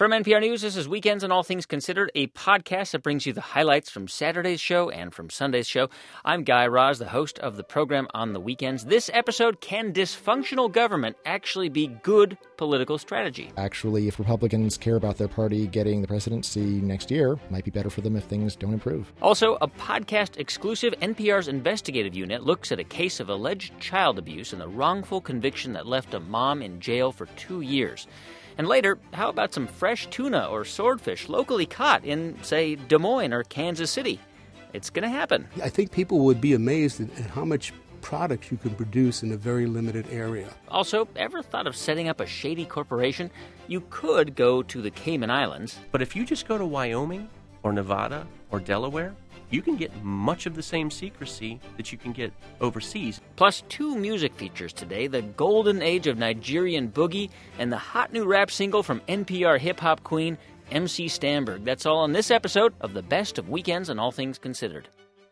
From NPR News, this is Weekends and All Things Considered, a podcast that brings you the highlights from Saturday's show and from Sunday's show. I'm Guy Raz, the host of the program on the weekends. This episode, can dysfunctional government actually be good political strategy? Actually, if Republicans care about their party getting the presidency next year, it might be better for them if things don't improve. Also, a podcast exclusive, NPR's investigative unit looks at a case of alleged child abuse and the wrongful conviction that left a mom in jail for 2 years. And later, how about some fresh tuna or swordfish locally caught in, say, Des Moines or Kansas City? It's going to happen. I think people would be amazed at how much product you can produce in a very limited area. Also, ever thought of setting up a shady corporation? You could go to the Cayman Islands. But if you just go to Wyoming or Nevada or Delaware, you can get much of the same secrecy that you can get overseas. Plus 2 music features today, the golden age of Nigerian boogie and the hot new rap single from NPR hip-hop queen MC Stamberg. That's all on this episode of the Best of Weekends and All Things Considered.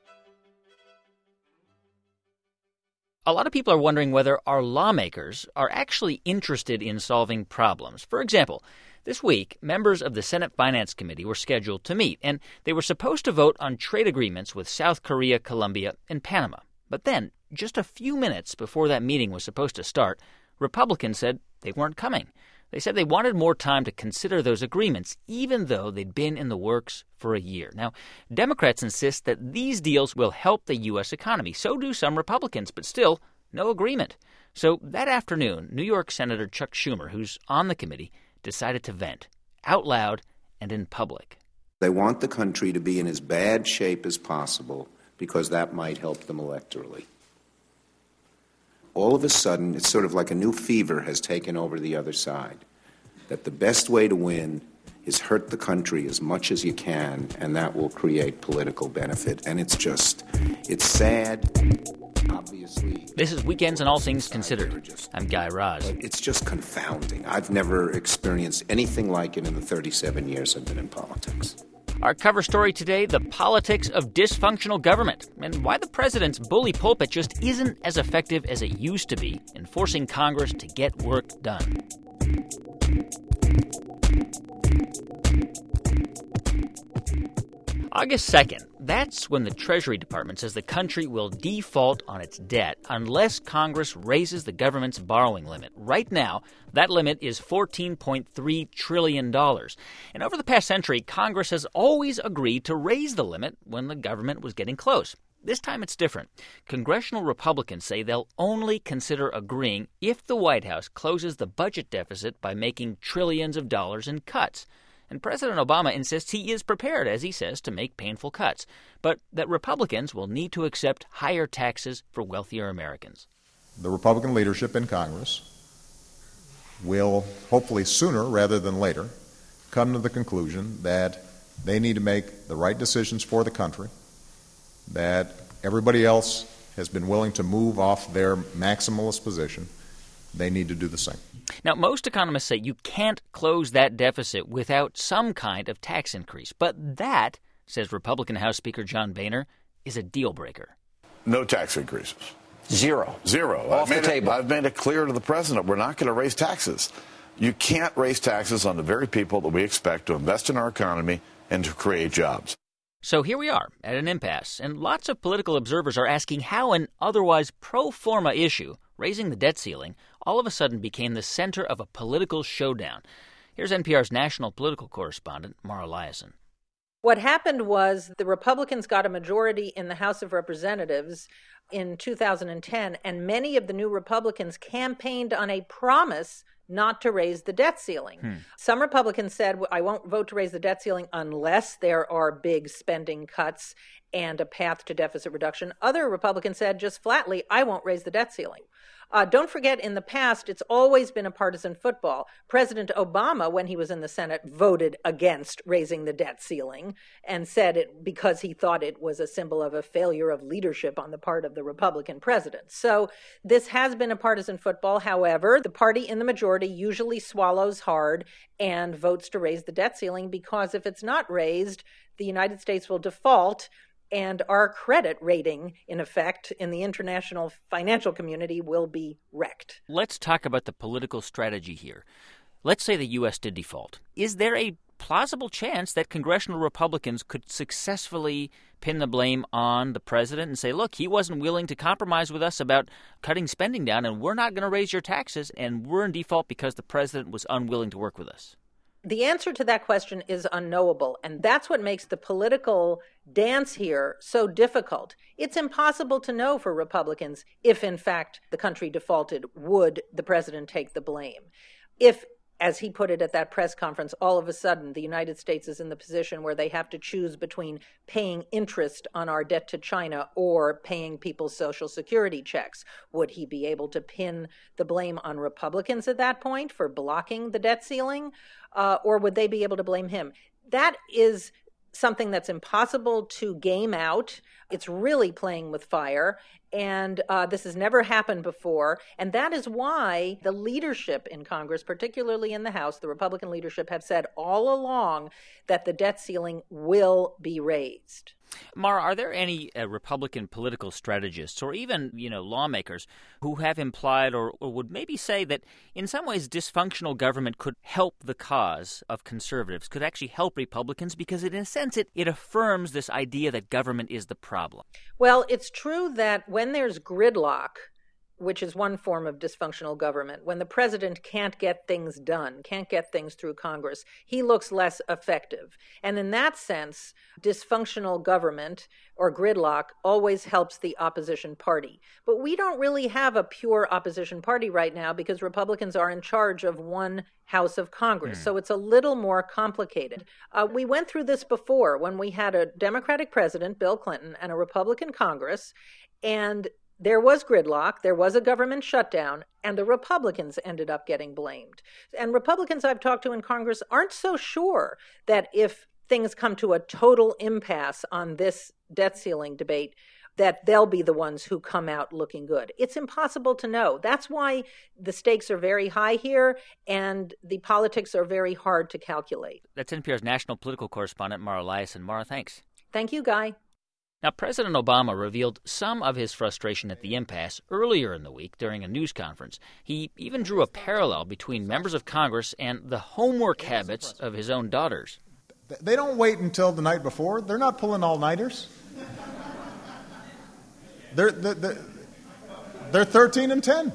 A lot of people are wondering whether our lawmakers are actually interested in solving problems. For example, this week, members of the Senate Finance Committee were scheduled to meet, and they were supposed to vote on trade agreements with South Korea, Colombia, and Panama. But then, just a few minutes before that meeting was supposed to start, Republicans said they weren't coming. They said they wanted more time to consider those agreements, even though they'd been in the works for a year. Now, Democrats insist that these deals will help the U.S. economy. So do some Republicans, but still, no agreement. So that afternoon, New York Senator Chuck Schumer, who's on the committee, decided to vent, out loud and in public. They want the country to be in as bad shape as possible because that might help them electorally. All of a sudden, it's sort of like a new fever has taken over the other side, that the best way to win is hurt the country as much as you can, and that will create political benefit. And it's sad. Obviously, this is Weekends and All Things Considered. I'm Guy Raz. It's just confounding. I've never experienced anything like it in the 37 years I've been in politics. Our cover story today, the politics of dysfunctional government and why the president's bully pulpit just isn't as effective as it used to be in forcing Congress to get work done. August 2nd, that's when the Treasury Department says the country will default on its debt unless Congress raises the government's borrowing limit. Right now, that limit is $14.3 trillion. And over the past century, Congress has always agreed to raise the limit when the government was getting close. This time it's different. Congressional Republicans say they'll only consider agreeing if the White House closes the budget deficit by making trillions of dollars in cuts. And President Obama insists he is prepared, as he says, to make painful cuts, but that Republicans will need to accept higher taxes for wealthier Americans. The Republican leadership in Congress will, hopefully sooner rather than later, come to the conclusion that they need to make the right decisions for the country, that everybody else has been willing to move off their maximalist position. They need to do the same. Now, most economists say you can't close that deficit without some kind of tax increase. But that, says Republican House Speaker John Boehner, is a deal breaker. No tax increases. Zero. Off the table. I've made it clear to the president we're not going to raise taxes. You can't raise taxes on the very people that we expect to invest in our economy and to create jobs. So here we are at an impasse, and lots of political observers are asking how an otherwise pro forma issue, raising the debt ceiling, all of a sudden became the center of a political showdown. Here's NPR's national political correspondent, Mara Liasson. What happened was the Republicans got a majority in the House of Representatives in 2010, and many of the new Republicans campaigned on a promise not to raise the debt ceiling. Some Republicans said, I won't vote to raise the debt ceiling unless there are big spending cuts and a path to deficit reduction. Other Republicans said just flatly, I won't raise the debt ceiling. Don't forget, in the past, it's always been a partisan football. President Obama, when he was in the Senate, voted against raising the debt ceiling and said it because he thought it was a symbol of a failure of leadership on the part of the Republican president. So this has been a partisan football. However, the party in the majority usually swallows hard and votes to raise the debt ceiling because if it's not raised, the United States will default. And our credit rating, in effect, in the international financial community will be wrecked. Let's talk about the political strategy here. let's say the U.S. did default. Is there a plausible chance that congressional Republicans could successfully pin the blame on the president and say, look, he wasn't willing to compromise with us about cutting spending down, and we're not going to raise your taxes, and we're in default because the president was unwilling to work with us? The answer to that question is unknowable, and that's what makes the political dance here so difficult. It's impossible to know for Republicans if, in fact, the country defaulted, would the president take the blame. If, as he put it at that press conference, all of a sudden the United States is in the position where they have to choose between paying interest on our debt to China or paying people's Social Security checks, would he be able to pin the blame on Republicans at that point for blocking the debt ceiling? Or would they be able to blame him? That is something that's impossible to game out. It's really playing with fire. And this has never happened before. And that is why the leadership in Congress, particularly in the House, the Republican leadership, have said all along that the debt ceiling will be raised. Mara, are there any Republican political strategists or even, lawmakers who have implied or would maybe say that in some ways dysfunctional government could help the cause of conservatives, could actually help Republicans because in a sense it affirms this idea that government is the problem? Well, it's true that when there's gridlock, which is one form of dysfunctional government, when the president can't get things done, can't get things through Congress, he looks less effective. And in that sense, dysfunctional government or gridlock always helps the opposition party. But we don't really have a pure opposition party right now because Republicans are in charge of one House of Congress. So it's a little more complicated. We went through this before when we had a Democratic president, Bill Clinton, and a Republican Congress, and there was gridlock, there was a government shutdown, and the Republicans ended up getting blamed. And Republicans I've talked to in Congress aren't so sure that if things come to a total impasse on this debt ceiling debate, that they'll be the ones who come out looking good. It's impossible to know. That's why the stakes are very high here, and the politics are very hard to calculate. That's NPR's national political correspondent, Mara Liasson. Mara, thanks. Thank you, Guy. Now, President Obama revealed some of his frustration at the impasse earlier in the week during a news conference. He even drew a parallel between members of Congress and the homework habits of his own daughters. They don't wait until the night before. They're not pulling all-nighters. They're 13 and 10.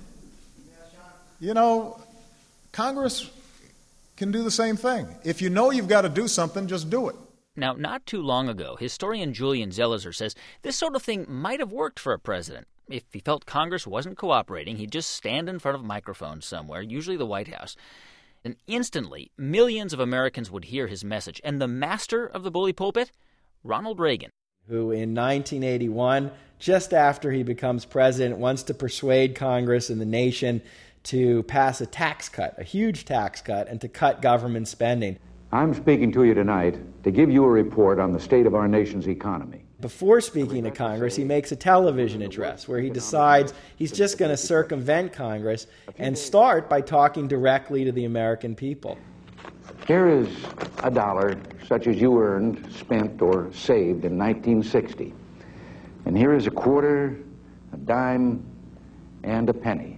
Congress can do the same thing. If you know you've got to do something, just do it. Now, not too long ago, historian Julian Zelizer says this sort of thing might have worked for a president. If he felt Congress wasn't cooperating, he'd just stand in front of a microphone somewhere, usually the White House, and instantly millions of Americans would hear his message. And the master of the bully pulpit? Ronald Reagan, who in 1981, just after he becomes president, wants to persuade Congress and the nation to pass a tax cut, a huge tax cut, and to cut government spending. I'm speaking to you tonight to give you a report on the state of our nation's economy. Before speaking to Congress, he makes a television address where he decides he's just going to circumvent Congress and start by talking directly to the American people. Here is a dollar such as you earned, spent, or saved in 1960. And here is a quarter, a dime, and a penny.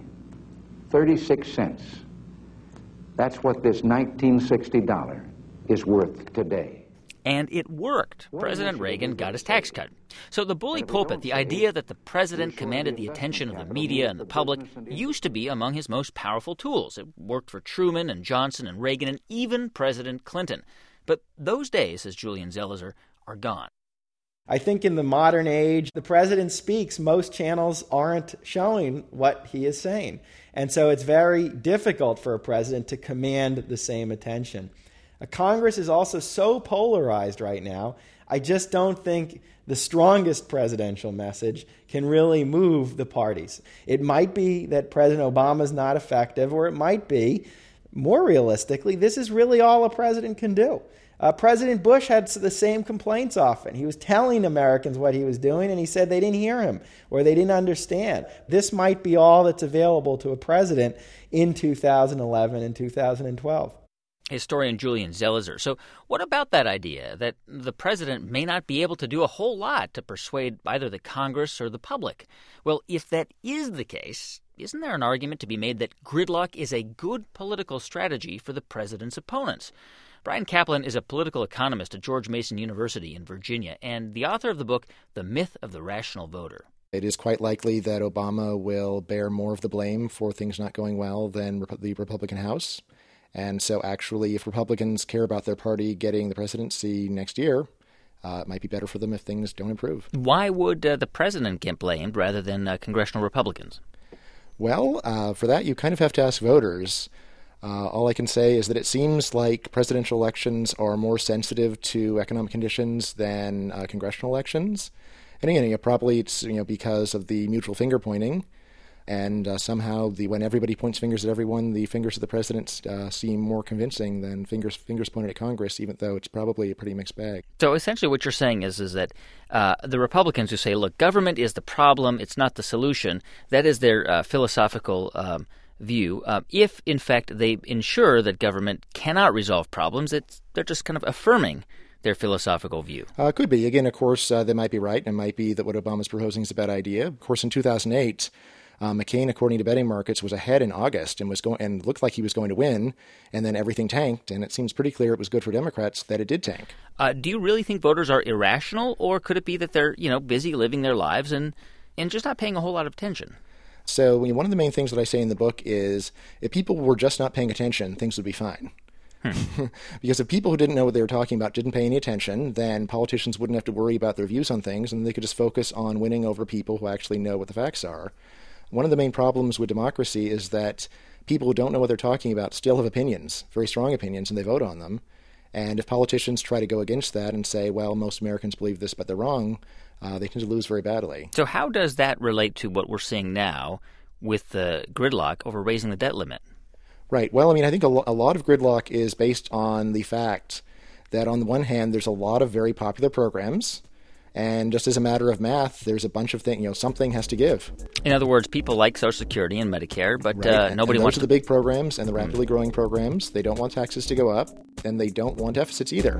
36 cents. That's what this 1960 dollar is worth today. And it worked. President Reagan got his tax cut. So the bully pulpit, the idea that the president commanded the attention of the media and the public, used to be among his most powerful tools. It worked for Truman and Johnson and Reagan and even President Clinton. But those days, says Julian Zelizer, are gone. I think in the modern age, the president speaks, most channels aren't showing what he is saying. And so it's very difficult for a president to command the same attention. Congress is also so polarized right now, I just don't think the strongest presidential message can really move the parties. It might be that President Obama is not effective, or it might be, more realistically, this is really all a president can do. President Bush had the same complaints often. He was telling Americans what he was doing, and he said they didn't hear him or they didn't understand. This might be all that's available to a president in 2011 and 2012. Historian Julian Zelizer. So what about that idea that the president may not be able to do a whole lot to persuade either the Congress or the public? Well, if that is the case, isn't there an argument to be made that gridlock is a good political strategy for the president's opponents? Bryan Caplan is a political economist at George Mason University in Virginia and the author of the book, The Myth of the Rational Voter. It is quite likely that Obama will bear more of the blame for things not going well than the Republican House. And so actually, if Republicans care about their party getting the presidency next year, it might be better for them if things don't improve. Why would the president get blamed rather than congressional Republicans? Well, for that, you kind of have to ask voters. All I can say is that it seems like presidential elections are more sensitive to economic conditions than congressional elections. And again, probably it's because of the mutual finger pointing, and somehow when everybody points fingers at everyone, the fingers of the president seem more convincing than fingers pointed at Congress, even though it's probably a pretty mixed bag. So essentially, what you're saying is that the Republicans who say, "Look, government is the problem; it's not the solution," that is their philosophical view. If, in fact, they ensure that government cannot resolve problems, they're just kind of affirming their philosophical view. Could be. Again, of course, they might be right, and it might be that what Obama's proposing is a bad idea. Of course, in 2008, McCain, according to betting markets, was ahead in August and looked like he was going to win, and then everything tanked, and it seems pretty clear it was good for Democrats that it did tank. Do you really think voters are irrational, or could it be that they're busy living their lives and just not paying a whole lot of attention? So one of the main things that I say in the book is if people were just not paying attention, things would be fine. Because if people who didn't know what they were talking about didn't pay any attention, then politicians wouldn't have to worry about their views on things, and they could just focus on winning over people who actually know what the facts are. One of the main problems with democracy is that people who don't know what they're talking about still have opinions, very strong opinions, and they vote on them. And if politicians try to go against that and say, well, most Americans believe this, but they're wrong, they tend to lose very badly. So how does that relate to what we're seeing now with the gridlock over raising the debt limit? Right. Well, I think a lot of gridlock is based on the fact that on the one hand, there's a lot of very popular programs, and just as a matter of math, there's a bunch of things, something has to give. In other words, people like Social Security and Medicare, but right. Nobody wants to... Those are the big programs and the rapidly growing programs. They don't want taxes to go up, and they don't want deficits either.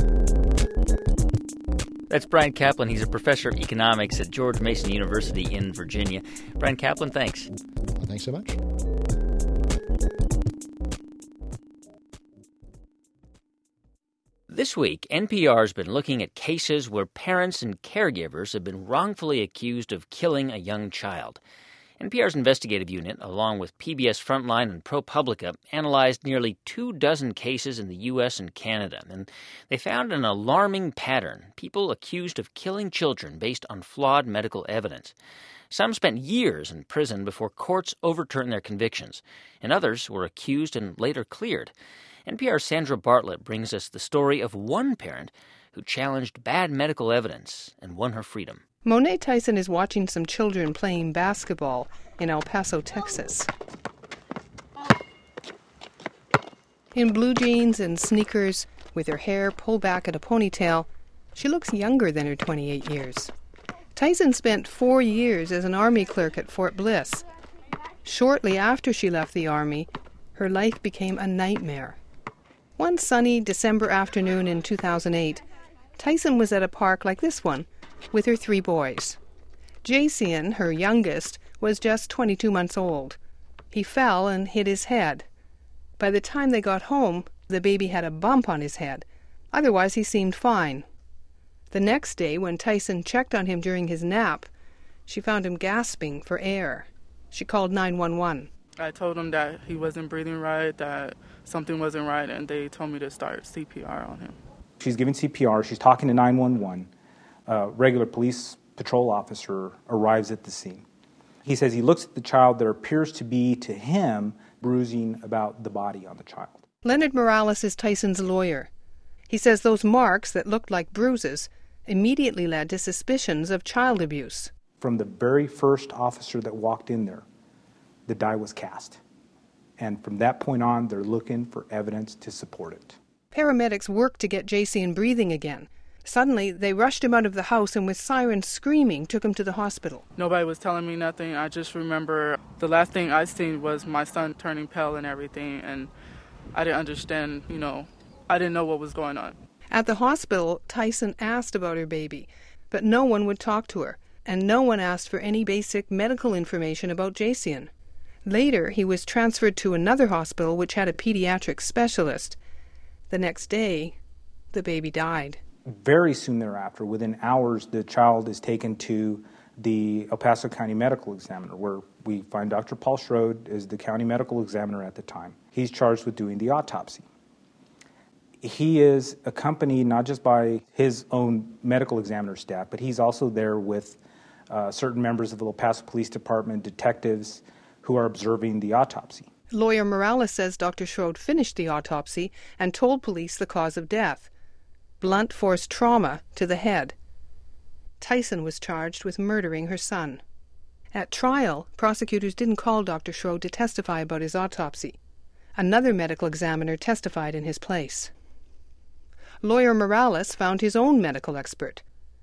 That's Bryan Caplan. He's a professor of economics at George Mason University in Virginia. Bryan Caplan, thanks. Well, thanks so much. This week, NPR has been looking at cases where parents and caregivers have been wrongfully accused of killing a young child. NPR's investigative unit, along with PBS Frontline and ProPublica, analyzed nearly 24 cases in the U.S. and Canada, and they found an alarming pattern: people accused of killing children based on flawed medical evidence. Some spent years in prison before courts overturned their convictions, and others were accused and later cleared. NPR's Sandra Bartlett brings us the story of one parent who challenged bad medical evidence and won her freedom. Monet Tyson is watching some children playing basketball in El Paso, Texas. In blue jeans and sneakers, with her hair pulled back at a ponytail, she looks younger than her 28 years. Tyson spent 4 years as an Army clerk at Fort Bliss. Shortly after she left the Army, her life became a nightmare. One sunny December afternoon in 2008, Tyson was at a park like this one with her 3 boys. Jason, her youngest, was just 22 months old. He fell and hit his head. By the time they got home, the baby had a bump on his head. Otherwise, he seemed fine. The next day, when Tyson checked on him during his nap, she found him gasping for air. She called 911. I told him that he wasn't breathing right, that something wasn't right, and they told me to start CPR on him. She's giving CPR. She's talking to 911. A regular police patrol officer arrives at the scene. He says he looks at the child. There appears to be, to him, bruising about the body on the child. Leonard Morales is Tyson's lawyer. He says those marks that looked like bruises immediately led to suspicions of child abuse. From the very first officer that walked in there, the die was cast. And from that point on, they're looking for evidence to support it. Paramedics worked to get Jason breathing again. Suddenly, they rushed him out of the house and with sirens screaming took him to the hospital. Nobody was telling me nothing. I just remember the last thing I seen was my son turning pale and everything, and I didn't understand, I didn't know what was going on. At the hospital, Tyson asked about her baby, but no one would talk to her, and no one asked for any basic medical information about Jason. Later, he was transferred to another hospital which had a pediatric specialist. The next day, the baby died. Very soon thereafter, within hours, the child is taken to the El Paso County Medical Examiner, where we find Dr. Paul Schroed as the county medical examiner at the time. He's charged with doing the autopsy. He is accompanied not just by his own medical examiner staff, but he's also there with certain members of the El Paso Police Department, detectives who are observing the autopsy. Lawyer Morales says Dr. Schroed finished the autopsy and told police the cause of death: blunt force trauma to the head. Tyson was charged with murdering her son. At trial, prosecutors didn't call Dr. Schroed to testify about his autopsy. Another medical examiner testified in his place. Lawyer Morales found his own medical expert.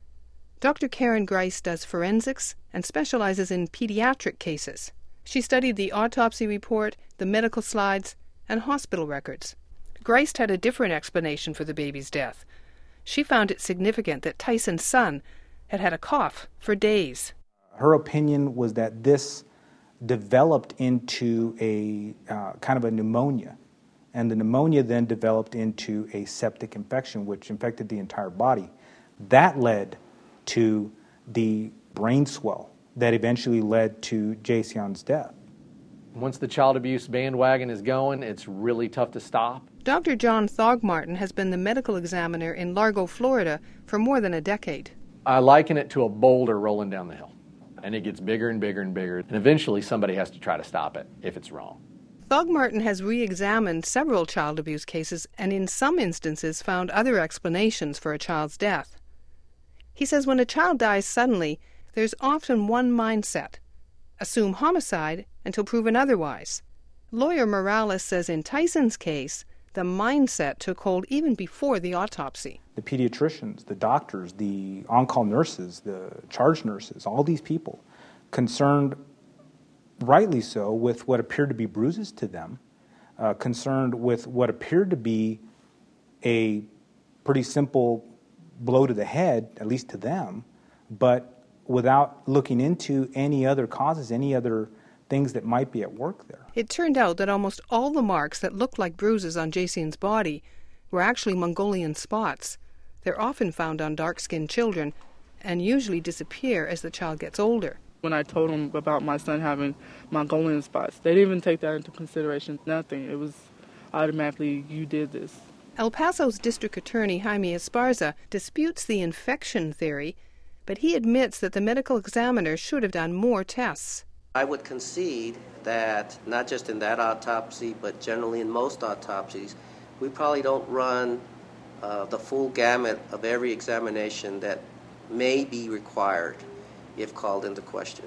Dr. Karen Grice does forensics and specializes in pediatric cases. She studied the autopsy report, the medical slides, and hospital records. Grice had a different explanation for the baby's death. She found it significant that Tyson's son had had a cough for days. Her opinion was that this developed into a kind of a pneumonia, and the pneumonia then developed into a septic infection, which infected the entire body. That led to the brain swell that eventually led to Jasion's death. Once the child abuse bandwagon is going, it's really tough to stop. Dr. John Thogmartin has been the medical examiner in Largo, Florida for more than a decade. I liken it to a boulder rolling down the hill, and it gets bigger and bigger and bigger, and eventually somebody has to try to stop it if it's wrong. Thogmartin has re-examined several child abuse cases and in some instances found other explanations for a child's death. He says when a child dies suddenly, there's often one mindset: assume homicide until proven otherwise. Lawyer Morales says in Tyson's case, the mindset took hold even before the autopsy. The pediatricians, the doctors, the on-call nurses, the charge nurses, all these people concerned, rightly so, with what appeared to be bruises to them, concerned with what appeared to be a pretty simple blow to the head, at least to them, but without looking into any other causes, any other things that might be at work there. It turned out that almost all the marks that looked like bruises on Jasion's body were actually Mongolian spots. They're often found on dark-skinned children and usually disappear as the child gets older. When I told them about my son having Mongolian spots, they didn't even take that into consideration. Nothing. It was automatically, you did this. El Paso's district attorney, Jaime Esparza, disputes the infection theory, but he admits that the medical examiner should have done more tests. I would concede that not just in that autopsy, but generally in most autopsies, we probably don't run the full gamut of every examination that may be required if called into question.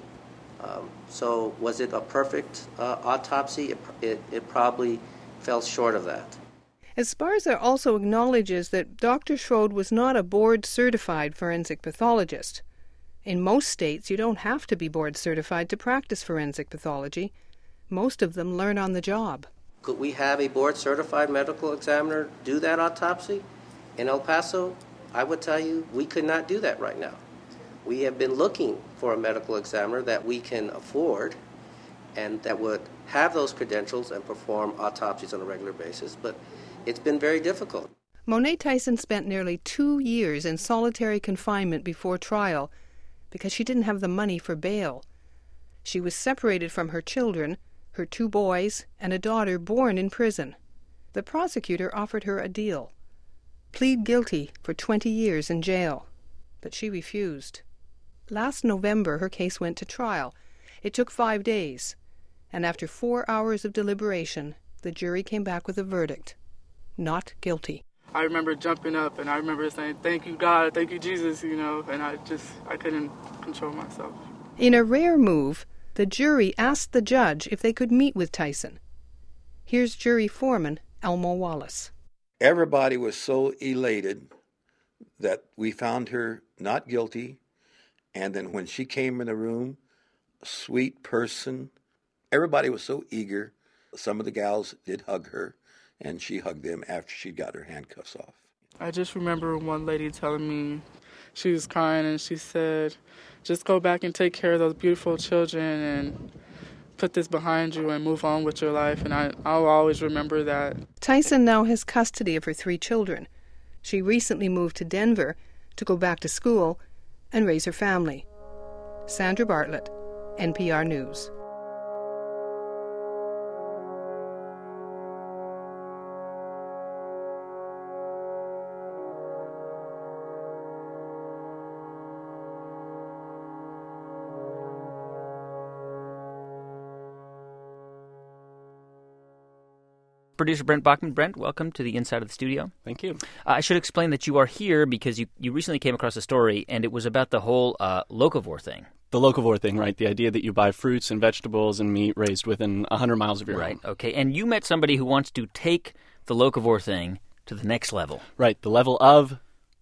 So was it a perfect autopsy? It probably fell short of that. Esparza also acknowledges that Dr. Schroed was not a board-certified forensic pathologist. In most states, you don't have to be board-certified to practice forensic pathology. Most of them learn on the job. Could we have a board-certified medical examiner do that autopsy? In El Paso, I would tell you, we could not do that right now. We have been looking for a medical examiner that we can afford and that would have those credentials and perform autopsies on a regular basis, but it's been very difficult. Monet Tyson spent nearly 2 years in solitary confinement before trial because she didn't have the money for bail. She was separated from her children, her 2 boys, and a daughter born in prison. The prosecutor offered her a deal: plead guilty for 20 years in jail. But she refused. Last November, her case went to trial. It took 5 days, and after 4 hours of deliberation, the jury came back with a verdict: not guilty. I remember jumping up and I remember saying, "Thank you, God, thank you, Jesus," and I couldn't control myself. In a rare move, the jury asked the judge if they could meet with Tyson. Here's jury foreman Elmo Wallace. Everybody was so elated that we found her not guilty, and then when she came in the room, a sweet person, everybody was so eager. Some of the gals did hug her, and she hugged them after she got her handcuffs off. I just remember one lady telling me, she was crying and she said, "Just go back and take care of those beautiful children and put this behind you and move on with your life, and I'll always remember that. Tyson now has custody of her 3 children. She recently moved to Denver to go back to school and raise her family. Sandra Bartlett, NPR News. Producer Brent Bachman. Brent, welcome to the inside of the studio. Thank you. I should explain that you are here because you recently came across a story, and it was about the whole locavore thing. The locavore thing, right? The idea that you buy fruits and vegetables and meat raised within 100 miles of your home. Right, okay. And you met somebody who wants to take the locavore thing to the next level. Right, the level of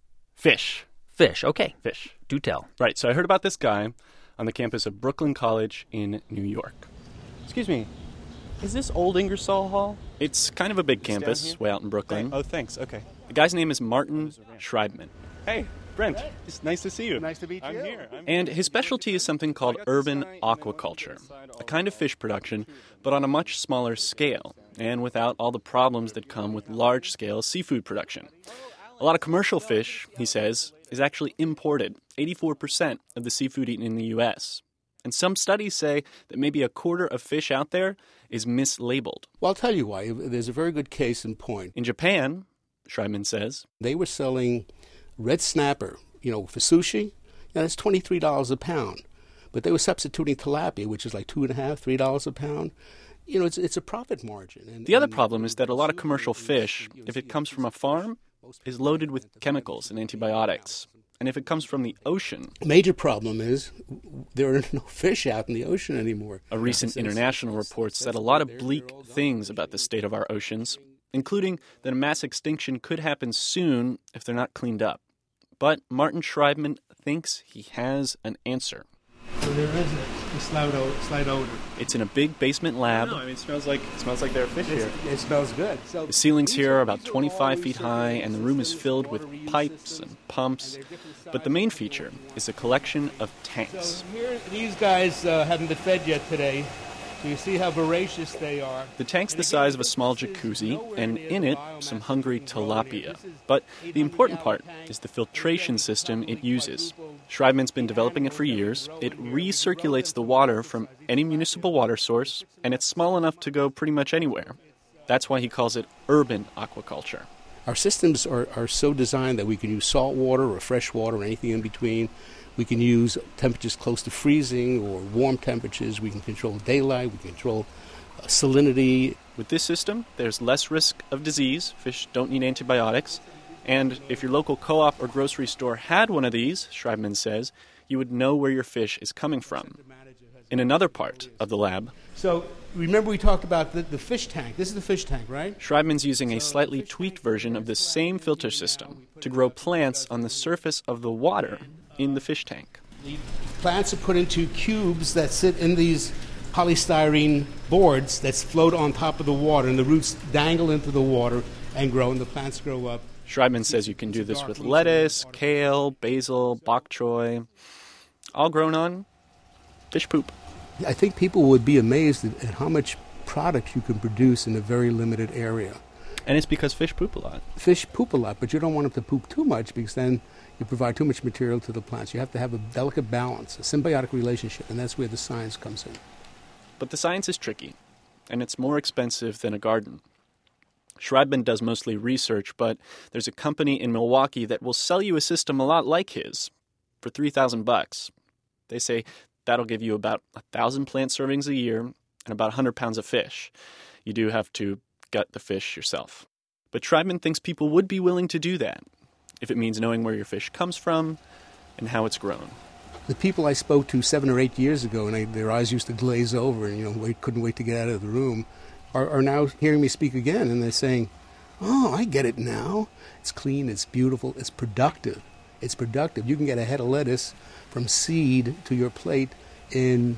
fish. Fish, okay. Fish. Do tell. Right, so I heard about this guy on the campus of Brooklyn College in New York. Excuse me. Is this Old Ingersoll Hall? It's kind of a big campus way out in Brooklyn. Oh, thanks. Okay. The guy's name is Martin Schreibman. Hey, Brent. It's nice to see you. Nice to meet you. I'm here. And his specialty is something called urban aquaculture, a kind of fish production, but on a much smaller scale, and without all the problems that come with large-scale seafood production. A lot of commercial fish, he says, is actually imported, 84% of the seafood eaten in the U.S., and some studies say that maybe a quarter of fish out there is mislabeled. Well, I'll tell you why. There's a very good case in point. In Japan, Schreibman says, they were selling red snapper, for sushi. That's $23 a pound. But they were substituting tilapia, which is like $2.50, $3 a pound. It's a profit margin. The other problem is that a lot of commercial fish, if it comes from a farm, is loaded with chemicals and antibiotics. And if it comes from the ocean... Major problem is there are no fish out in the ocean anymore. A recent international report said a lot of bleak things about the state of our oceans, including that a mass extinction could happen soon if they're not cleaned up. But Martin Schreibman thinks he has an answer. So there is a slight odor. It's in a big basement lab. No, it smells like there are fish here. It smells good. The ceilings here are about 25 feet high, and the room is filled with pipes and pumps. But the main feature is a collection of tanks. So here, these guys haven't been fed yet today. So you see how voracious they are. The tank's the size of a small jacuzzi, and in it, some hungry tilapia. But the important part is the filtration system it uses. Schreibman's been developing it for years. It recirculates the water from any municipal water source, and it's small enough to go pretty much anywhere. That's why he calls it urban aquaculture. Our systems are so designed that we can use salt water or fresh water or anything in between. We can use temperatures close to freezing or warm temperatures. We can control daylight. We can control salinity. With this system, there's less risk of disease. Fish don't need antibiotics. And if your local co-op or grocery store had one of these, Schreibman says, you would know where your fish is coming from. In another part of the lab... So remember we talked about the fish tank. This is the fish tank, right? Schreibman's using a slightly tweaked version of the same filter system to grow plants on the surface of the water in the fish tank. The plants are put into cubes that sit in these polystyrene boards that float on top of the water, and the roots dangle into the water and grow, and the plants grow up. Schreibman says you can do this with lettuce, kale, basil, bok choy, all grown on fish poop. I think people would be amazed at how much product you can produce in a very limited area. And it's because fish poop a lot. Fish poop a lot, but you don't want them to poop too much because then you provide too much material to the plants. You have to have a delicate balance, a symbiotic relationship, and that's where the science comes in. But the science is tricky, and it's more expensive than a garden. Schreibman does mostly research, but there's a company in Milwaukee that will sell you a system a lot like his for $3,000. They say that'll give you about 1,000 plant servings a year and about 100 pounds of fish. You do have to gut the fish yourself. But Schreibman thinks people would be willing to do that if it means knowing where your fish comes from and how it's grown. The people I spoke to 7 or 8 years ago, and their eyes used to glaze over and couldn't wait to get out of the room, are now hearing me speak again, and they're saying, "Oh, I get it now. It's clean, it's beautiful, it's productive. It's productive. You can get a head of lettuce from seed to your plate in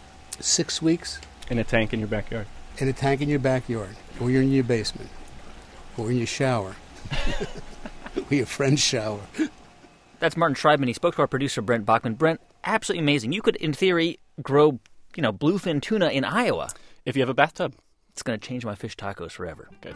6 weeks." In a tank in your backyard. In a tank in your backyard, or you're in your basement, or in your shower, or your friend's shower. That's Martin Schreibman. He spoke to our producer, Brent Bachman. Brent, absolutely amazing. You could, in theory, grow bluefin tuna in Iowa. If you have a bathtub. It's going to change my fish tacos forever. Good.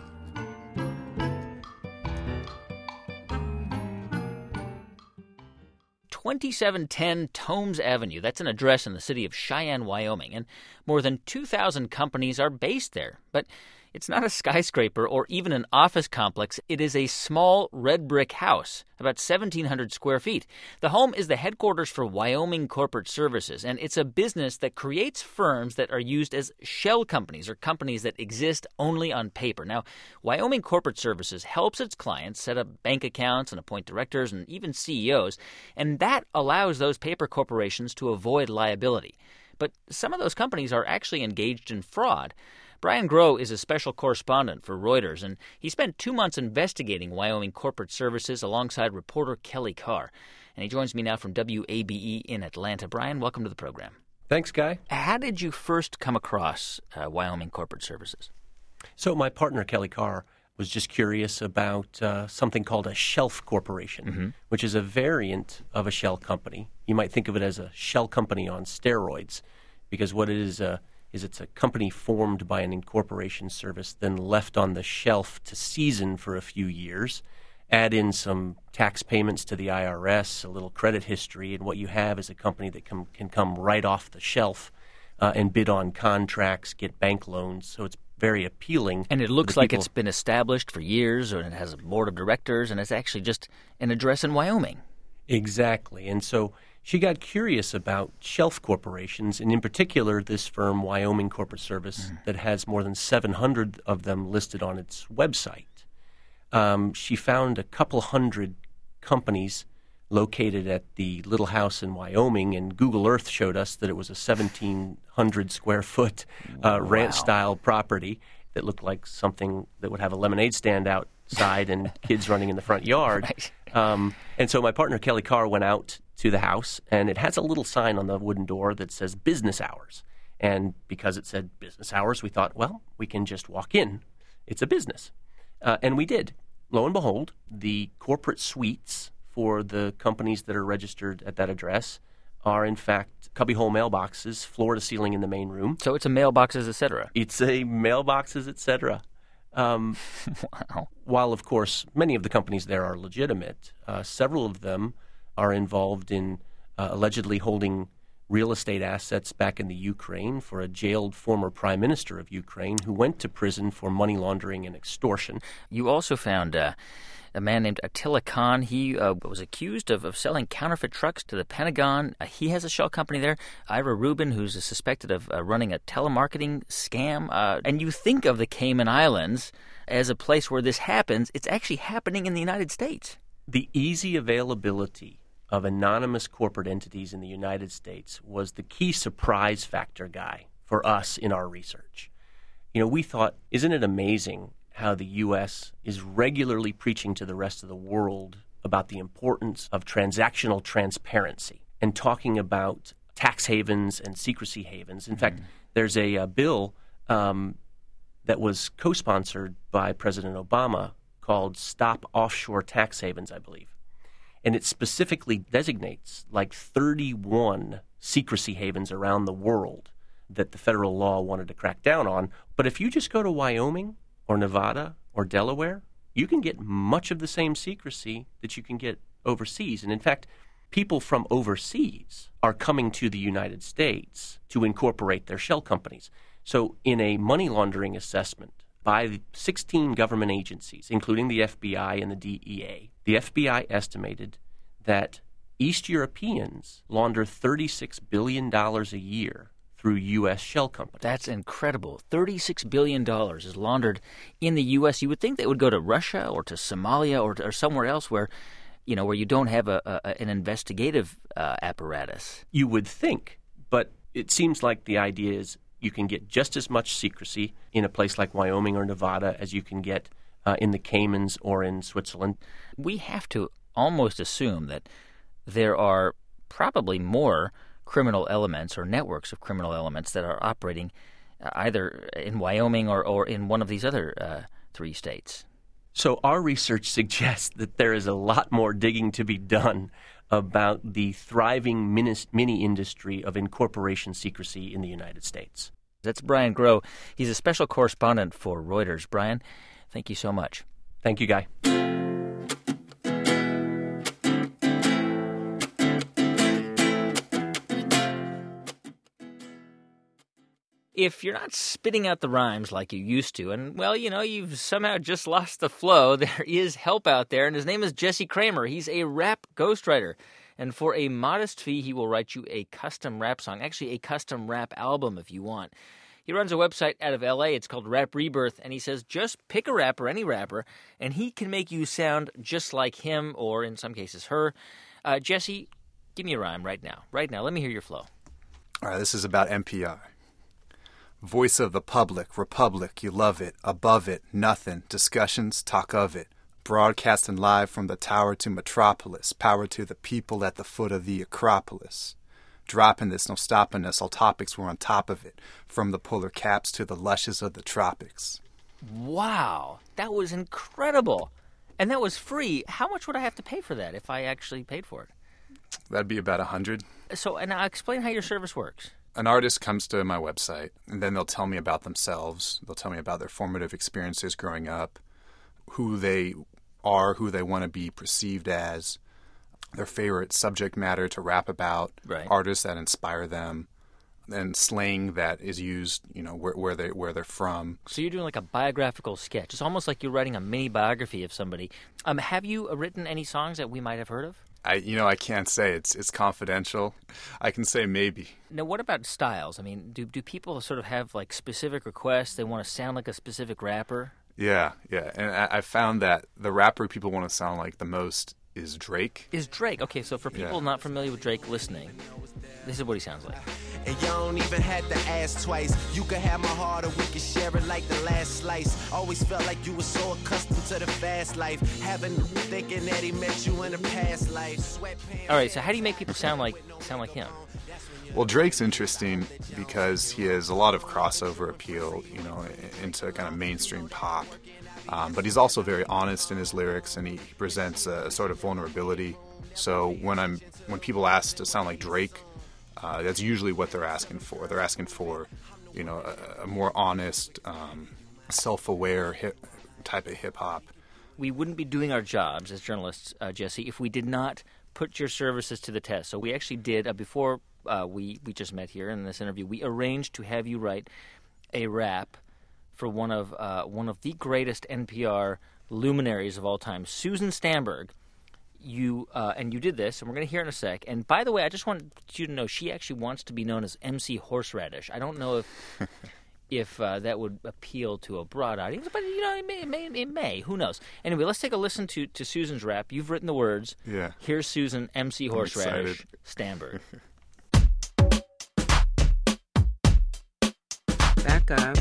2710 Tomes Avenue. That's an address in the city of Cheyenne, Wyoming, and more than 2,000 companies are based there. But it's not a skyscraper or even an office complex. It is a small red brick house, about 1,700 square feet. The home is the headquarters for Wyoming Corporate Services, and it's a business that creates firms that are used as shell companies or companies that exist only on paper. Now, Wyoming Corporate Services helps its clients set up bank accounts and appoint directors and even CEOs, and that allows those paper corporations to avoid liability. But some of those companies are actually engaged in fraud. Brian Groh is a special correspondent for Reuters, and he spent 2 months investigating Wyoming Corporate Services alongside reporter Kelly Carr. And he joins me now from WABE in Atlanta. Brian, welcome to the program. Thanks, Guy. How did you first come across Wyoming Corporate Services? So my partner, Kelly Carr, was just curious about something called a shelf corporation, which is a variant of a shell company. You might think of it as a shell company on steroids, because what it is it's a company formed by an incorporation service, then left on the shelf to season for a few years, add in some tax payments to the IRS, a little credit history, and what you have is a company that can come right off the shelf and bid on contracts, get bank loans. So it's very appealing. And it looks like it's been established for years, and it has a board of directors, and it's actually just an address in Wyoming. Exactly. And so she got curious about shelf corporations, and in particular this firm, Wyoming Corporate Service, that has more than 700 of them listed on its website. She found a couple hundred companies located at the little house in Wyoming, and Google Earth showed us that it was a 1,700 square foot ranch-style property that looked like something that would have a lemonade stand outside and kids running in the front yard. Right. And so my partner, Kelly Carr, went out to the house, and it has a little sign on the wooden door that says business hours. And because it said business hours, we thought, well, we can just walk in. It's a business. And we did. Lo and behold, the corporate suites for the companies that are registered at that address are, in fact, cubbyhole mailboxes, floor to ceiling in the main room. So it's a mailboxes, et cetera. It's a mailboxes, et cetera. Wow. While, of course, many of the companies there are legitimate, several of them are involved in allegedly holding real estate assets back in the Ukraine for a jailed former prime minister of Ukraine who went to prison for money laundering and extortion. You also found a man named Attila Khan. He was accused of selling counterfeit trucks to the Pentagon. He has a shell company there. Ira Rubin, who's suspected of running a telemarketing scam. And you think of the Cayman Islands as a place where this happens. It's actually happening in the United States. The easy availability of anonymous corporate entities in the United States was the key surprise factor, Guy, for us in our research. You know, we thought, isn't it amazing how the U.S. is regularly preaching to the rest of the world about the importance of transactional transparency and talking about tax havens and secrecy havens. In fact, there's a bill that was co-sponsored by President Obama called Stop Offshore Tax Havens, I believe. And it specifically designates like 31 secrecy havens around the world that the federal law wanted to crack down on. But if you just go to Wyoming or Nevada or Delaware, you can get much of the same secrecy that you can get overseas. And in fact, people from overseas are coming to the United States to incorporate their shell companies. So in a money laundering assessment by 16 government agencies, including the FBI and the DEA, the FBI estimated that East Europeans launder $36 billion a year through U.S. shell companies. That's incredible. $36 billion is laundered in the U.S. You would think they would go to Russia or to Somalia or somewhere else where you don't have an investigative apparatus. You would think, but it seems like the idea is you can get just as much secrecy in a place like Wyoming or Nevada as you can get in the Caymans or in Switzerland. We have to almost assume that there are probably more criminal elements or networks of criminal elements that are operating either in Wyoming or in one of these other 3 states. So our research suggests that there is a lot more digging to be done about the thriving mini industry of incorporation secrecy in the United States. That's Brian Groh. He's a special correspondent for Reuters. Brian, thank you so much. Thank you, Guy. If you're not spitting out the rhymes like you used to, and, well, you've somehow just lost the flow, there is help out there, and his name is Jesse Kramer. He's a rap ghostwriter, and for a modest fee, he will write you a custom rap song, actually a custom rap album if you want. He runs a website out of L.A. It's called Rap Rebirth, and he says just pick a rapper, any rapper, and he can make you sound just like him or, in some cases, her. Jesse, give me a rhyme right now. Right now, let me hear your flow. All right, this is about NPR. Voice of the public, republic, you love it, above it, nothing, discussions, talk of it. Broadcasting live from the tower to Metropolis, power to the people at the foot of the Acropolis. Dropping this, no stopping us, all topics were on top of it, from the polar caps to the lushes of the tropics. Wow, that was incredible. And that was free. How much would I have to pay for that if I actually paid for it? That'd be about $100. So, and now explain how your service works. An artist comes to my website, and then they'll tell me about themselves. They'll tell me about their formative experiences growing up, who they are, who they want to be perceived as, their favorite subject matter to rap about, right, artists that inspire them, and slang that is used, where they're from. So you're doing like a biographical sketch. It's almost like you're writing a mini biography of somebody. Have you written any songs that we might have heard of? I can't say. It's confidential. I can say maybe. Now, what about styles? I mean, do people sort of have like specific requests? They want to sound like a specific rapper? Yeah. And I found that the rapper people want to sound like the most is Drake. Is Drake. Okay, so for people not familiar with Drake listening, this is what he sounds like. And you don't even have to ask twice. You could have my heart or we could share it like the last slice. Always felt like you were so accustomed to the fast life. Thinking that he met you in a past life. All right, so how do you make people sound like him? Well, Drake's interesting because he has a lot of crossover appeal, into kind of mainstream pop. But he's also very honest in his lyrics, and he presents a sort of vulnerability. So when people ask to sound like Drake, that's usually what they're asking for. They're asking for, a more honest, self-aware type of hip-hop. We wouldn't be doing our jobs as journalists, Jesse, if we did not put your services to the test. So we actually did, before we just met here in this interview, we arranged to have you write a rap for one of the greatest NPR luminaries of all time, Susan Stamberg. You did this, and we're going to hear it in a sec. And by the way, I just want you to know she actually wants to be known as MC Horseradish. I don't know if that would appeal to a broad audience, but it may. Who knows? Anyway, let's take a listen to Susan's rap. You've written the words. Yeah. Here's Susan, MC Horseradish Stamberg. Back up.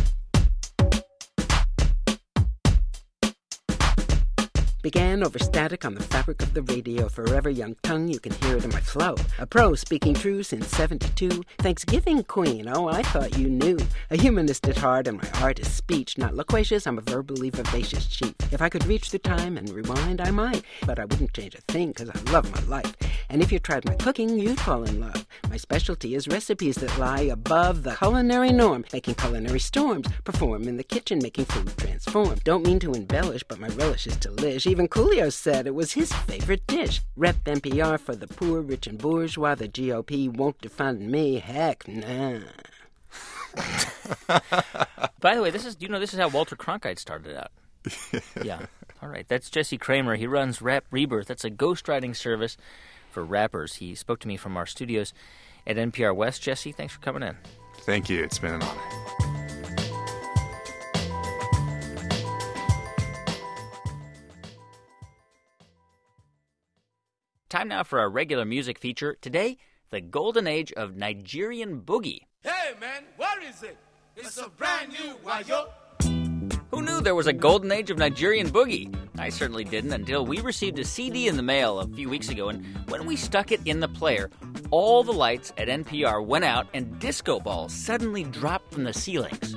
Began over static on the fabric of the radio. Forever young tongue, you can hear it in my flow. A pro speaking true since 72. Thanksgiving queen, oh, I thought you knew. A humanist at heart, and my art is speech. Not loquacious, I'm a verbally vivacious chief. If I could reach through time and rewind, I might. But I wouldn't change a thing, cause I love my life. And if you tried my cooking, you'd fall in love. My specialty is recipes that lie above the culinary norm. Making culinary storms. Perform in the kitchen, making food transform. Don't mean to embellish, but my relish is delish. Even Coolio said it was his favorite dish. Rep NPR for the poor, rich, and bourgeois. The GOP won't defund me. Heck nah. By the way, this is how Walter Cronkite started out. Yeah. All right. That's Jesse Kramer. He runs Rap Rebirth. That's a ghostwriting service for rappers. He spoke to me from our studios at NPR West. Jesse, thanks for coming in. Thank you. It's been an honor. Time now for our regular music feature. Today, the golden age of Nigerian boogie. Hey, man, what is it? It's a brand new Wayo. Who knew there was a golden age of Nigerian boogie? I certainly didn't until we received a CD in the mail a few weeks ago, and when we stuck it in the player, all the lights at NPR went out and disco balls suddenly dropped from the ceilings.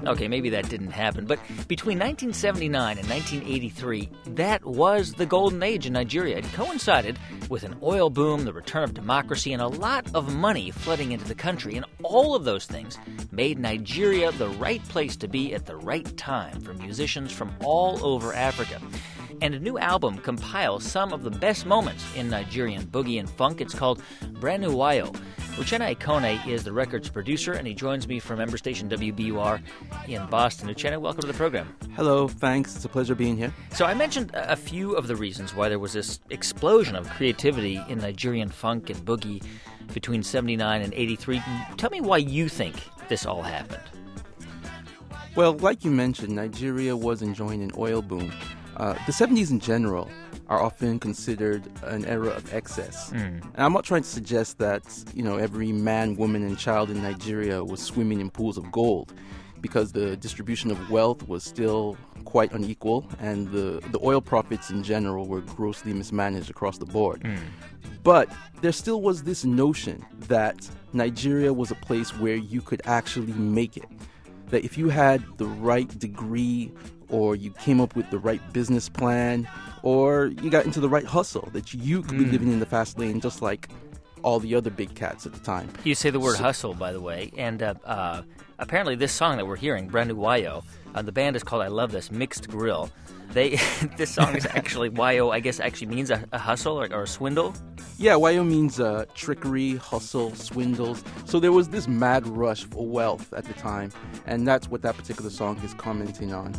Okay, maybe that didn't happen, but between 1979 and 1983, that was the golden age in Nigeria. It coincided with an oil boom, the return of democracy, and a lot of money flooding into the country. And all of those things made Nigeria the right place to be at the right time for musicians from all over Africa. And a new album compiles some of the best moments in Nigerian boogie and funk. It's called Brand New Wayo. Uchenna Ikone is the record's producer, and he joins me from member station WBUR in Boston. Uchenna, welcome to the program. Hello, thanks. It's a pleasure being here. So I mentioned a few of the reasons why there was this explosion of creativity in Nigerian funk and boogie between 79 and 83. Tell me why you think this all happened. Well, like you mentioned, Nigeria was enjoying an oil boom. The 70s in general are often considered an era of excess. And I'm not trying to suggest that, every man, woman, and child in Nigeria was swimming in pools of gold, because the distribution of wealth was still quite unequal, and the oil profits in general were grossly mismanaged across the board. But there still was this notion that Nigeria was a place where you could actually make it. That if you had the right degree, or you came up with the right business plan, or you got into the right hustle, that you could be living in the fast lane just like all the other big cats at the time. You say the word hustle, by the way, and apparently this song that we're hearing, Brand New Wayo, the band is called I Love This, Mixed Grill. This song is actually, Wayo, I guess, actually means a hustle or a swindle? Yeah, Wayo means trickery, hustle, swindles. So there was this mad rush for wealth at the time, and that's what that particular song is commenting on.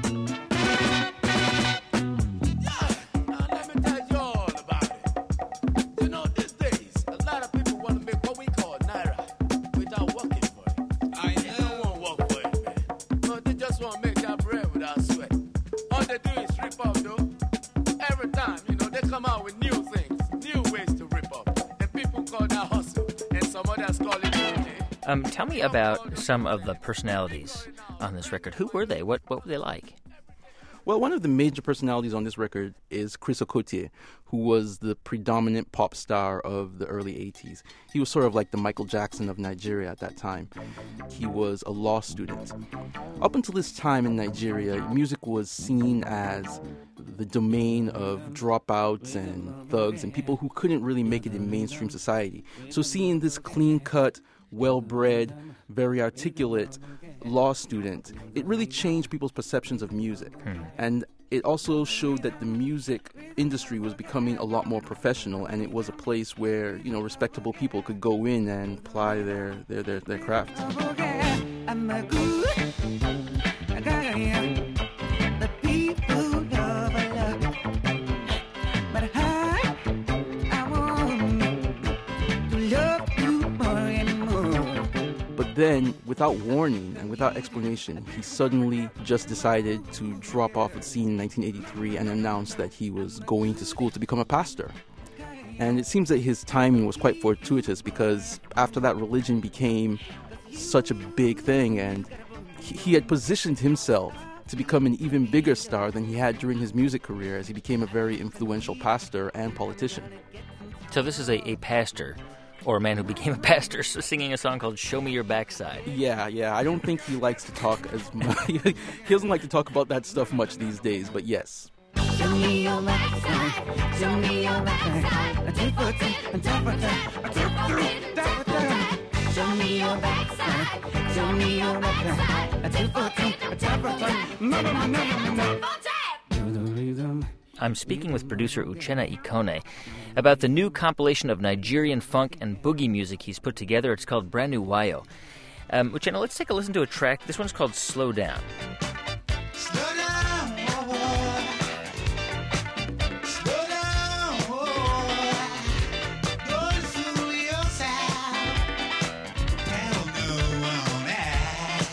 Tell me about some of the personalities on this record. Who were they? What were they like? Well, one of the major personalities on this record is Chris Okotie, who was the predominant pop star of the early 80s. He was sort of like the Michael Jackson of Nigeria at that time. He was a law student. Up until this time in Nigeria, music was seen as the domain of dropouts and thugs and people who couldn't really make it in mainstream society. So seeing this clean-cut, well-bred, very articulate law student, it really changed people's perceptions of music. And it also showed that the music industry was becoming a lot more professional, and it was a place where, respectable people could go in and ply their craft. Then, without warning and without explanation, he suddenly just decided to drop off the scene in 1983 and announce that he was going to school to become a pastor. And it seems that his timing was quite fortuitous, because after that, religion became such a big thing, and he had positioned himself to become an even bigger star than he had during his music career, as he became a very influential pastor and politician. So this is a pastor, or a man who became a pastor, singing a song called Show Me Your Backside. Yeah. I don't think he likes to talk as much. He doesn't like to talk about that stuff much these days, but yes. Show me your backside, show me your backside, show me your backside, show me your backside. I'm speaking with producer Uchenna Ikone about the new compilation of Nigerian funk and boogie music he's put together. It's called Brand New Wayo. Uchenna, let's take a listen to a track. This one's called Slow Down. Slow down, slow down, go to your side, don't go on that.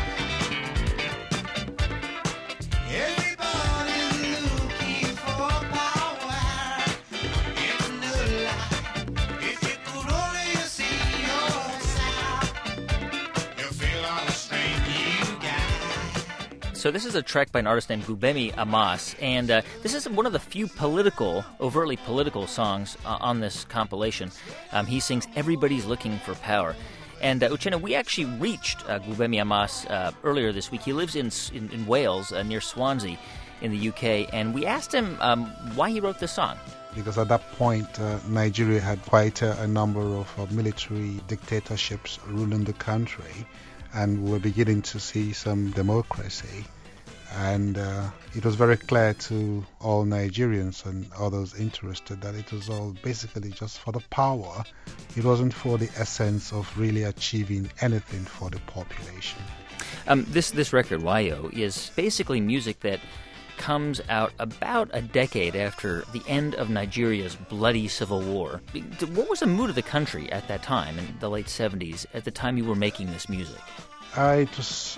Everybody's looking for power in the life. If you could only see yourself, you feel all the strength you got. So this is a track by an artist named Gubemi Amas, and this is one of the few overtly political songs on this compilation. He sings Everybody's Looking for Power. And Uchenna, we actually reached Gbubemi Amas earlier this week. He lives in Wales, near Swansea in the UK, and we asked him why he wrote this song. Because at that point, Nigeria had quite a number of military dictatorships ruling the country, and we were beginning to see some democracy. And it was very clear to all Nigerians and others interested that it was all basically just for the power. It wasn't for the essence of really achieving anything for the population. This record, Wayo, is basically music that comes out about a decade after the end of Nigeria's bloody civil war. What was the mood of the country at that time, in the late 70s, at the time you were making this music? It was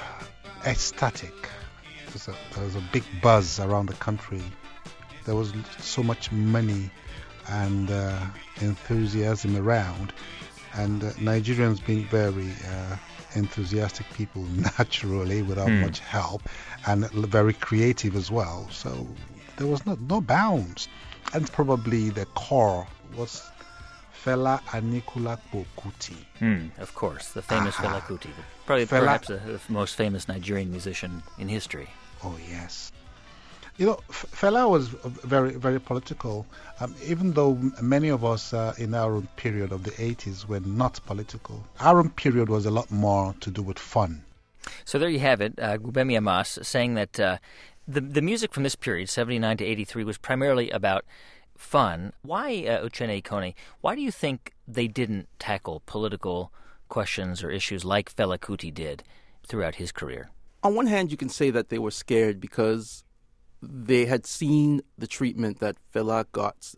ecstatic. There was a big buzz around the country. There was so much money and enthusiasm around, and Nigerians being very enthusiastic people naturally, without much help, and very creative as well. So there was no bounds, and probably the core was Fela Anikulapo Kuti. Of course, the famous Fela Kuti, perhaps the most famous Nigerian musician in history. Oh, yes. You know, Fela was very, very political, even though many of us in our own period of the 80s were not political. Our own period was a lot more to do with fun. So there you have it, Gbubemi Amas saying that the music from this period, 79 to 83, was primarily about fun. Why, Uchenna Ikone, why do you think they didn't tackle political questions or issues like Fela Kuti did throughout his career? On one hand, you can say that they were scared because they had seen the treatment that Fela got.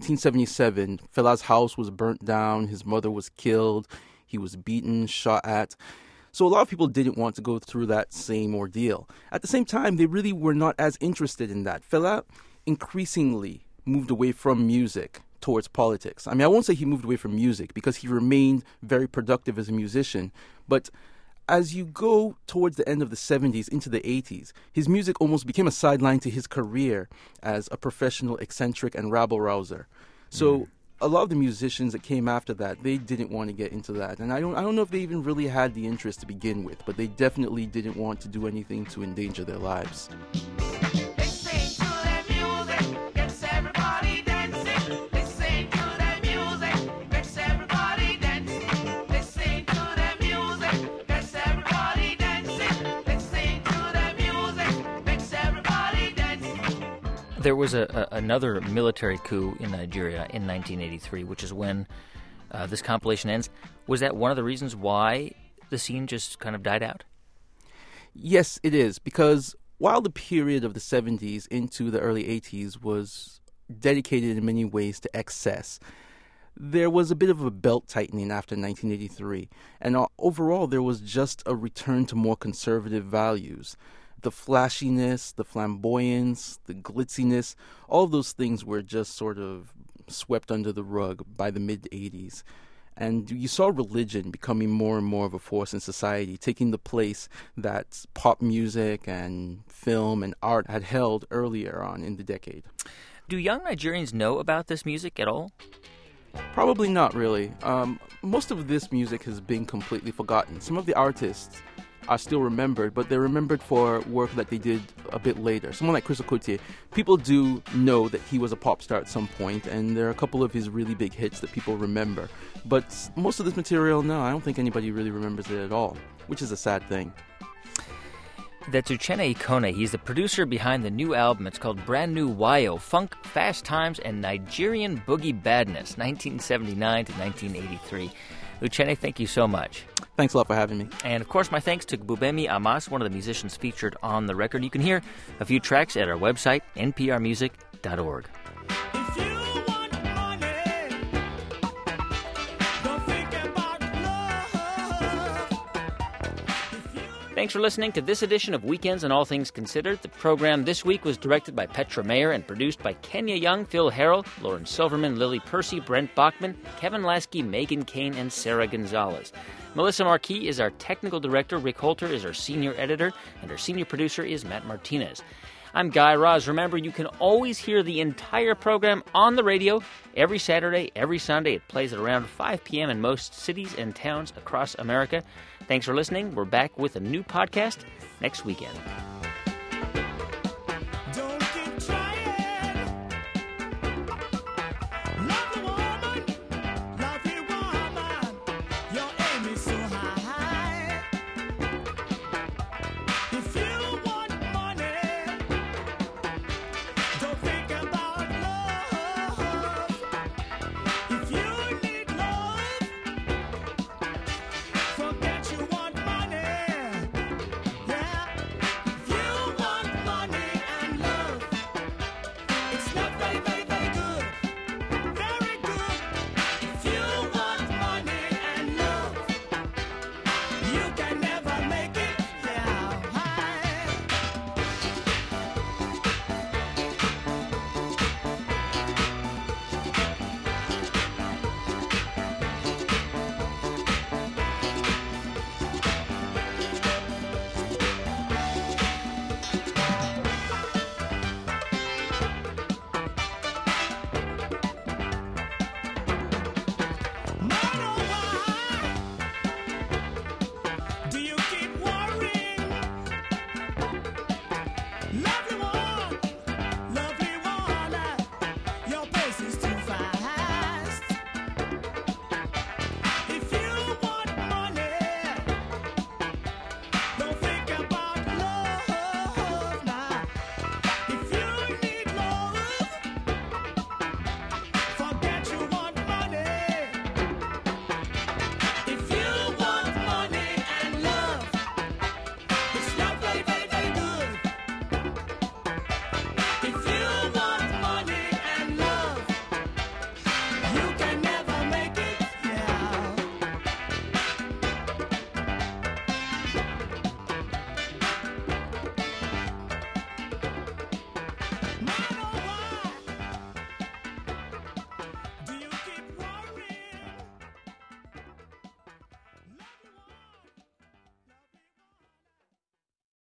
1977, Fela's house was burnt down, his mother was killed, he was beaten, shot at. So a lot of people didn't want to go through that same ordeal. At the same time, they really were not as interested in that. Fela increasingly moved away from music towards politics. I mean, I won't say he moved away from music because he remained very productive as a musician, but as you go towards the end of the 70s into the 80s, his music almost became a sideline to his career as a professional eccentric and rabble-rouser. So a lot of the musicians that came after that, they didn't want to get into that. And I don't know if they even really had the interest to begin with, but they definitely didn't want to do anything to endanger their lives. There was another military coup in Nigeria in 1983, which is when this compilation ends. Was that one of the reasons why the scene just kind of died out? Yes, it is, because while the period of the 70s into the early 80s was dedicated in many ways to excess, there was a bit of a belt tightening after 1983. And overall, there was just a return to more conservative values. The flashiness, the flamboyance, the glitziness, all of those things were just sort of swept under the rug by the mid-'80s. And you saw religion becoming more and more of a force in society, taking the place that pop music and film and art had held earlier on in the decade. Do young Nigerians know about this music at all? Probably not really. Most of this music has been completely forgotten. Some of the artists are still remembered, but they're remembered for work that they did a bit later. Someone like Chris Okotie, people do know that he was a pop star at some point, and there are a couple of his really big hits that people remember. But most of this material, no, I don't think anybody really remembers it at all, which is a sad thing. That's Uchenna Ikone. He's the producer behind the new album. It's called Brand New Wayo, Funk, Fast Times, and Nigerian Boogie Badness, 1979 to 1983. Uchenna, thank you so much. Thanks a lot for having me. And, of course, my thanks to Gbubemi Amas, one of the musicians featured on the record. You can hear a few tracks at our website, nprmusic.org. Thanks for listening to this edition of Weekends and All Things Considered. The program this week was directed by Petra Mayer and produced by Kenya Young, Phil Harrell, Lauren Silverman, Lily Percy, Brent Bachman, Kevin Lasky, Megan Kane, and Sarah Gonzalez. Melissa Marquis is our technical director, Rick Holter is our senior editor, and our senior producer is Matt Martinez. I'm Guy Raz. Remember, you can always hear the entire program on the radio every Saturday, every Sunday. It plays at around 5 p.m. in most cities and towns across America. Thanks for listening. We're back with a new podcast next weekend.